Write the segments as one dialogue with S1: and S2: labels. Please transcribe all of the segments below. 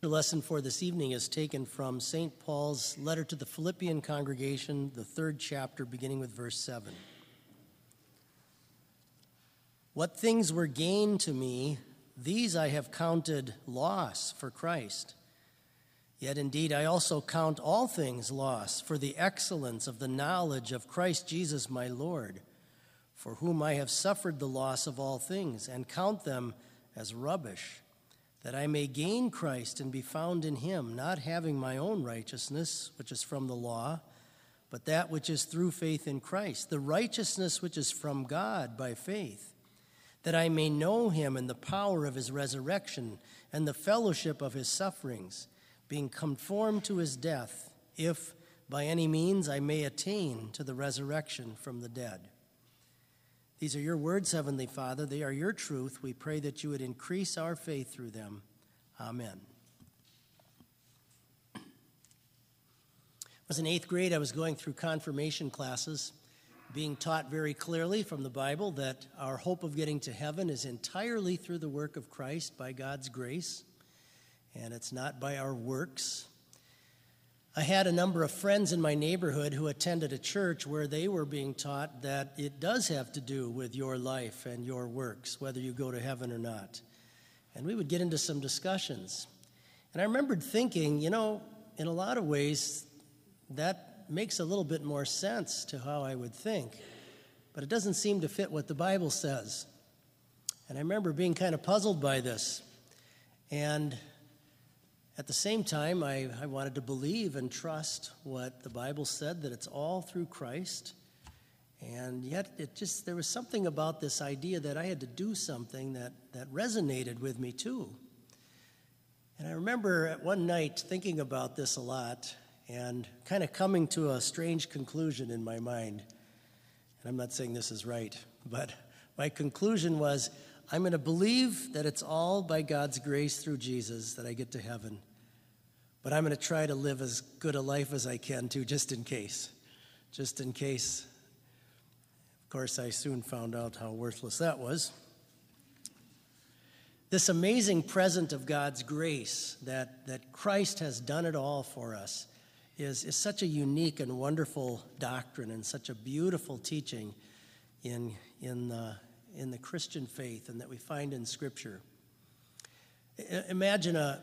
S1: The lesson for this evening is taken from St. Paul's letter to the Philippian congregation, the 3rd chapter, beginning with verse 7. What things were gain to me, these I have counted loss for Christ. Yet indeed I also count all things loss for the excellence of the knowledge of Christ Jesus my Lord, for whom I have suffered the loss of all things, and count them as rubbish, that I may gain Christ and be found in him, not having my own righteousness, which is from the law, but that which is through faith in Christ, the righteousness which is from God by faith, that I may know him and the power of his resurrection and the fellowship of his sufferings, being conformed to his death, if by any means I may attain to the resurrection from the dead. These are your words, Heavenly Father. They are your truth. We pray that you would increase our faith through them. Amen. I was in 8th grade. I was going through confirmation classes, being taught very clearly from the Bible that our hope of getting to heaven is entirely through the work of Christ by God's grace, and it's not by our works. I had a number of friends in my neighborhood who attended a church where they were being taught that it does have to do with your life and your works, whether you go to heaven or not. And we would get into some discussions. And I remembered thinking, in a lot of ways, that makes a little bit more sense to how I would think. But it doesn't seem to fit what the Bible says. And I remember being kind of puzzled by this. And at the same time, I wanted to believe and trust what the Bible said, that it's all through Christ. And yet there was something about this idea that I had to do something that resonated with me too. And I remember at one night thinking about this a lot and kind of coming to a strange conclusion in my mind. And I'm not saying this is right, but my conclusion was, I'm going to believe that it's all by God's grace through Jesus that I get to heaven. But I'm going to try to live as good a life as I can too, just in case. Just in case. Of course, I soon found out how worthless that was. This amazing present of God's grace, that Christ has done it all for us, is such a unique and wonderful doctrine and such a beautiful teaching in the Christian faith and that we find in Scripture. Imagine a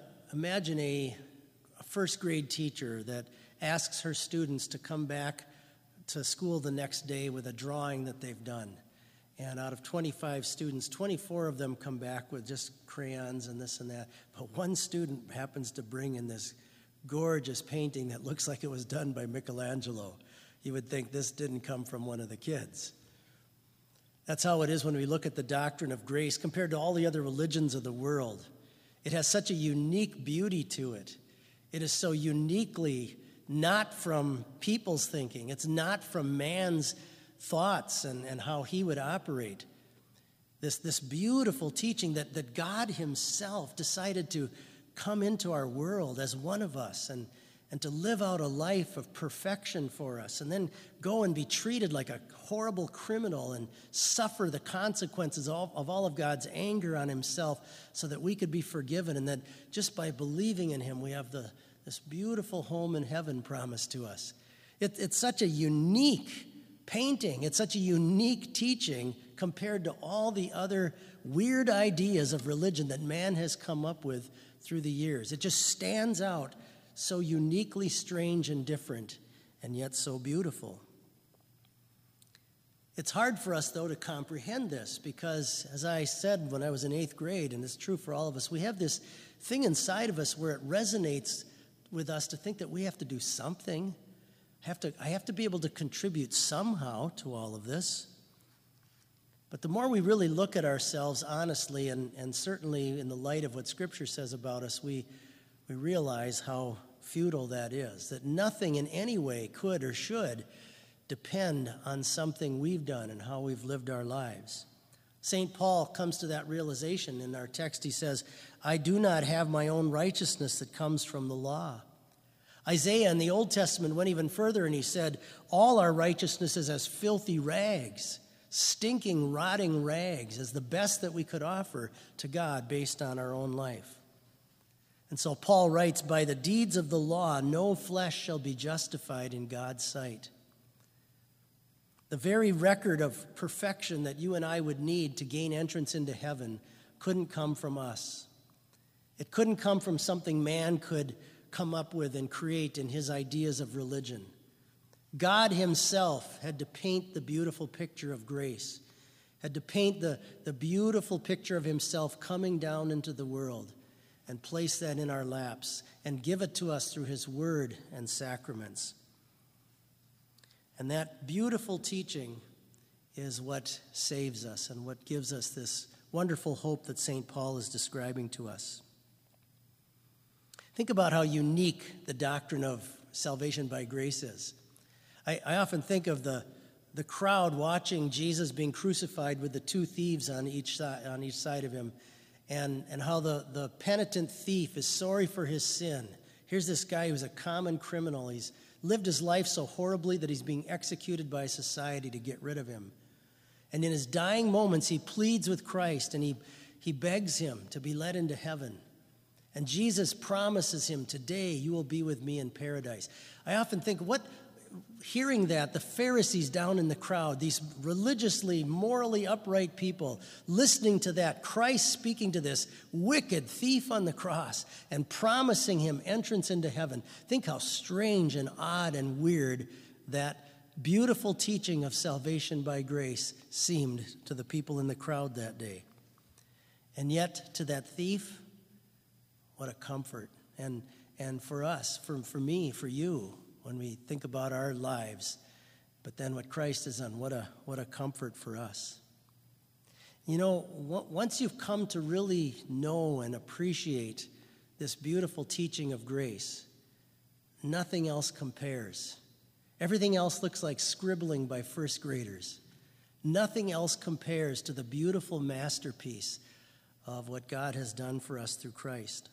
S1: first grade teacher that asks her students to come back to school the next day with a drawing that they've done. And out of 25 students, 24 of them come back with just crayons and this and that. But one student happens to bring in this gorgeous painting that looks like it was done by Michelangelo. You would think this didn't come from one of the kids. That's how it is when we look at the doctrine of grace compared to all the other religions of the world. It has such a unique beauty to it. It is so uniquely not from people's thinking. It's not from man's thoughts and how he would operate. This beautiful teaching that God himself decided to come into our world as one of us and to live out a life of perfection for us, and then go and be treated like a horrible criminal and suffer the consequences of all of God's anger on himself so that we could be forgiven, and that just by believing in him we have this beautiful home in heaven promised to us. It's such a unique painting. It's such a unique teaching compared to all the other weird ideas of religion that man has come up with through the years. It just stands out so uniquely strange and different, and yet so beautiful. It's hard for us, though, to comprehend this because, as I said when I was in 8th grade, and it's true for all of us, we have this thing inside of us where it resonates with us to think that we have to do something. I have to be able to contribute somehow to all of this. But the more we really look at ourselves honestly, and certainly in the light of what Scripture says about us, we realize how futile that is, that nothing in any way could or should depend on something we've done and how we've lived our lives. St. Paul comes to that realization in our text. He says, I do not have my own righteousness that comes from the law. Isaiah in the Old Testament went even further, and he said, all our righteousness is as filthy rags, stinking, rotting rags, as the best that we could offer to God based on our own life. And so Paul writes, by the deeds of the law, no flesh shall be justified in God's sight. The very record of perfection that you and I would need to gain entrance into heaven couldn't come from us. It couldn't come from something man could come up with and create in his ideas of religion. God himself had to paint the beautiful picture of grace, had to paint the beautiful picture of himself coming down into the world and place that in our laps and give it to us through his word and sacraments. And that beautiful teaching is what saves us and what gives us this wonderful hope that St. Paul is describing to us. Think about how unique the doctrine of salvation by grace is. I often think of the crowd watching Jesus being crucified with the two thieves on each side of him, and how the penitent thief is sorry for his sin. Here's this guy who's a common criminal. He's lived his life so horribly that he's being executed by society to get rid of him. And in his dying moments, he pleads with Christ, and he begs him to be led into heaven. And Jesus promises him, today you will be with me in paradise. I often think, hearing that, the Pharisees down in the crowd, these religiously, morally upright people, listening to that, Christ speaking to this wicked thief on the cross and promising him entrance into heaven. Think how strange and odd and weird that beautiful teaching of salvation by grace seemed to the people in the crowd that day. And yet, to that thief, what a comfort. And for us, for me, for you, when we think about our lives, but then what Christ has done, what a comfort for us. You know, once you've come to really know and appreciate this beautiful teaching of grace, nothing else compares. Everything else looks like scribbling by first graders. Nothing else compares to the beautiful masterpiece of what God has done for us through Christ.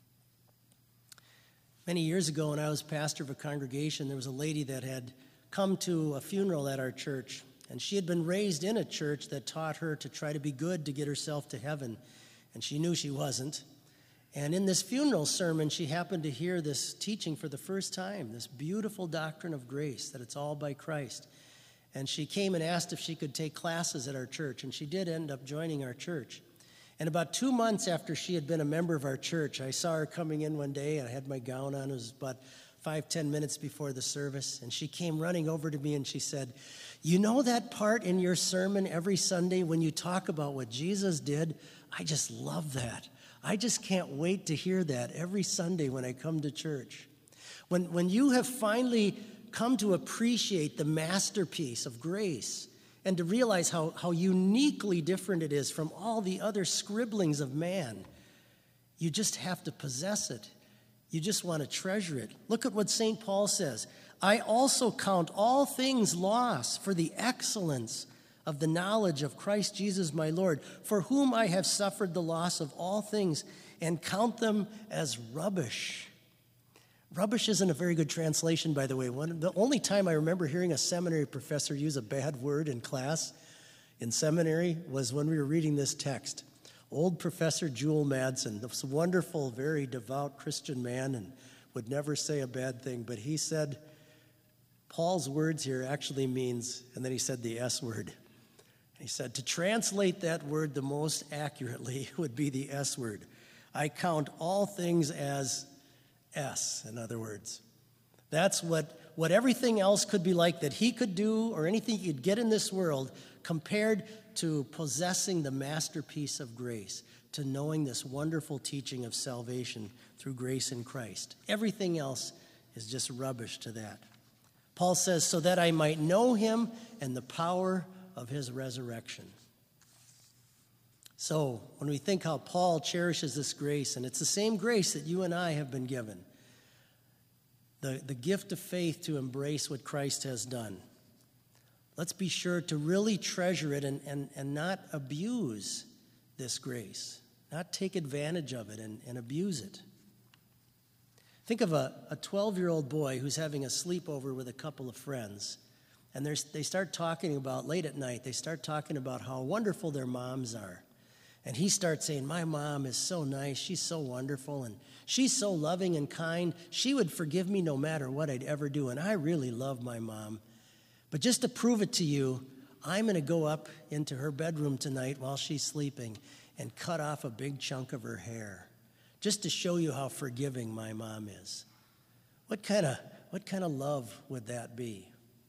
S1: Many years ago, when I was pastor of a congregation, there was a lady that had come to a funeral at our church, and she had been raised in a church that taught her to try to be good to get herself to heaven, and she knew she wasn't. And in this funeral sermon, she happened to hear this teaching for the first time, this beautiful doctrine of grace, that it's all by Christ. And she came and asked if she could take classes at our church, and she did end up joining our church. And about 2 months after she had been a member of our church, I saw her coming in one day, and I had my gown on. It was about 5-10 minutes before the service, and she came running over to me and she said, you know that part in your sermon every Sunday when you talk about what Jesus did? I just love that. I just can't wait to hear that every Sunday when I come to church. When you have finally come to appreciate the masterpiece of grace, and to realize how uniquely different it is from all the other scribblings of man, you just have to possess it. You just want to treasure it. Look at what St. Paul says. I also count all things loss for the excellence of the knowledge of Christ Jesus my Lord, for whom I have suffered the loss of all things, and count them as rubbish. Rubbish isn't a very good translation, by the way. The only time I remember hearing a seminary professor use a bad word in class in seminary was when we were reading this text. Old Professor Jewel Madsen, this wonderful, very devout Christian man, and would never say a bad thing, but he said, Paul's words here actually means, and then he said the S word. He said, to translate that word the most accurately would be the S word. I count all things as S, in other words. That's what everything else could be like that he could do or anything he could get in this world compared to possessing the masterpiece of grace, to knowing this wonderful teaching of salvation through grace in Christ. Everything else is just rubbish to that. Paul says, so that I might know him and the power of his resurrection. So when we think how Paul cherishes this grace, and it's the same grace that you and I have been given, the gift of faith to embrace what Christ has done, let's be sure to really treasure it and not abuse this grace, not take advantage of it and abuse it. Think of a 12-year-old boy who's having a sleepover with a couple of friends, and they start talking about, late at night, they start talking about how wonderful their moms are. And he starts saying, my mom is so nice, she's so wonderful, and she's so loving and kind. She would forgive me no matter what I'd ever do, and I really love my mom. But just to prove it to you, I'm going to go up into her bedroom tonight while she's sleeping and cut off a big chunk of her hair, just to show you how forgiving my mom is. What kind of love would that be?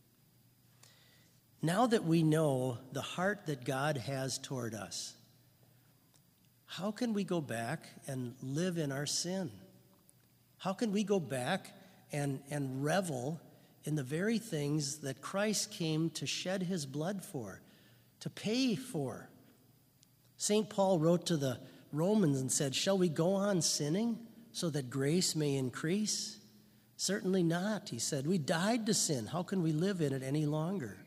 S1: Now that we know the heart that God has toward us, how can we go back and live in our sin? How can we go back and revel in the very things that Christ came to shed his blood for, to pay for? St. Paul wrote to the Romans and said, shall we go on sinning so that grace may increase? Certainly not, he said. We died to sin. How can we live in it any longer?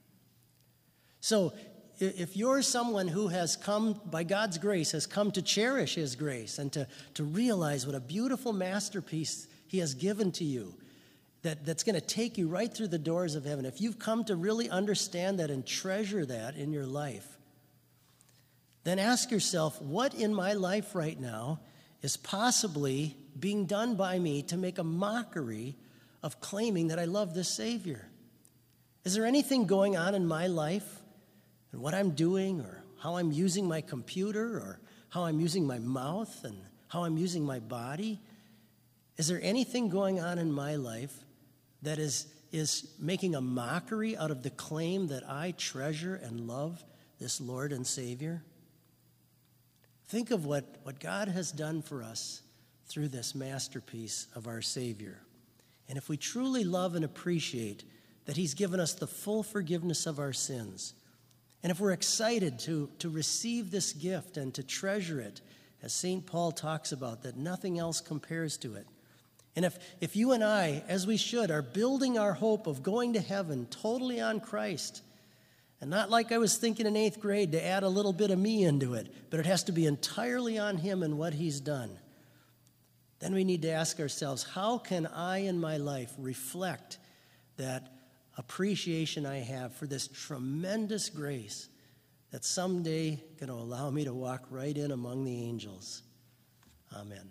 S1: So if you're someone who has come, by God's grace, has come to cherish his grace and to realize what a beautiful masterpiece he has given to you, that's going to take you right through the doors of heaven, if you've come to really understand that and treasure that in your life, then ask yourself, what in my life right now is possibly being done by me to make a mockery of claiming that I love this Savior? Is there anything going on in my life and what I'm doing, or how I'm using my computer, or how I'm using my mouth, and how I'm using my body? Is there anything going on in my life that is making a mockery out of the claim that I treasure and love this Lord and Savior? Think of what God has done for us through this masterpiece of our Savior. And if we truly love and appreciate that he's given us the full forgiveness of our sins, and if we're excited to receive this gift and to treasure it, as St. Paul talks about, that nothing else compares to it, and if you and I, as we should, are building our hope of going to heaven totally on Christ, and not like I was thinking in 8th grade to add a little bit of me into it, but it has to be entirely on him and what he's done, then we need to ask ourselves, how can I in my life reflect that appreciation I have for this tremendous grace that's someday going to allow me to walk right in among the angels? Amen.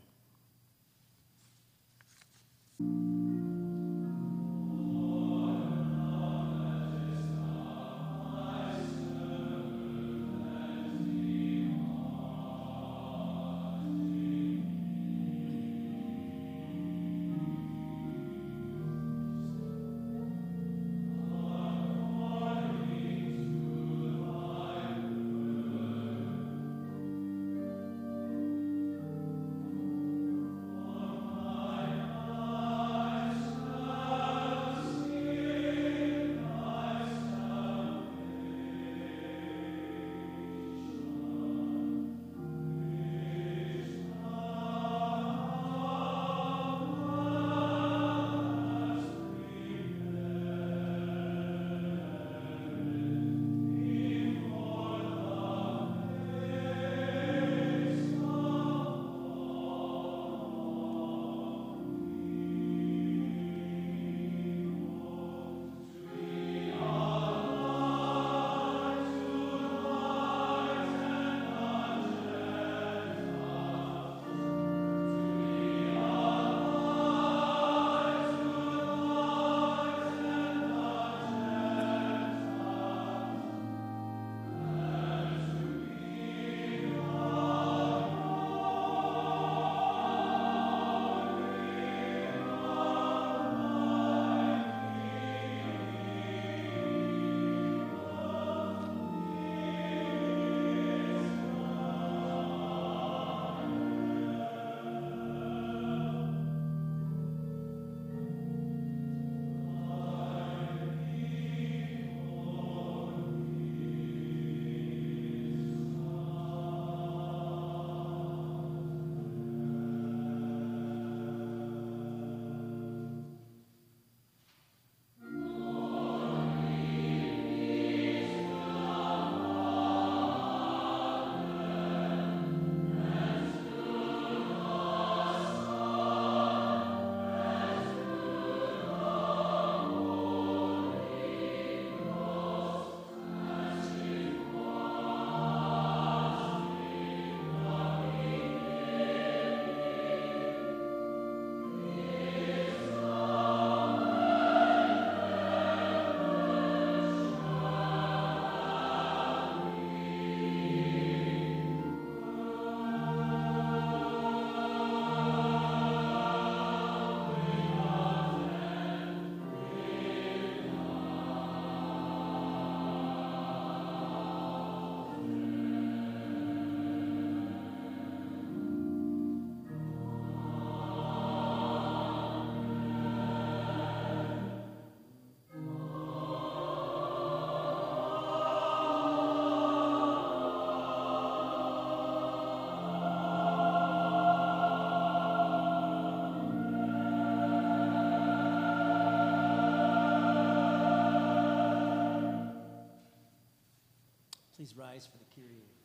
S1: Please rise for the Kyrie.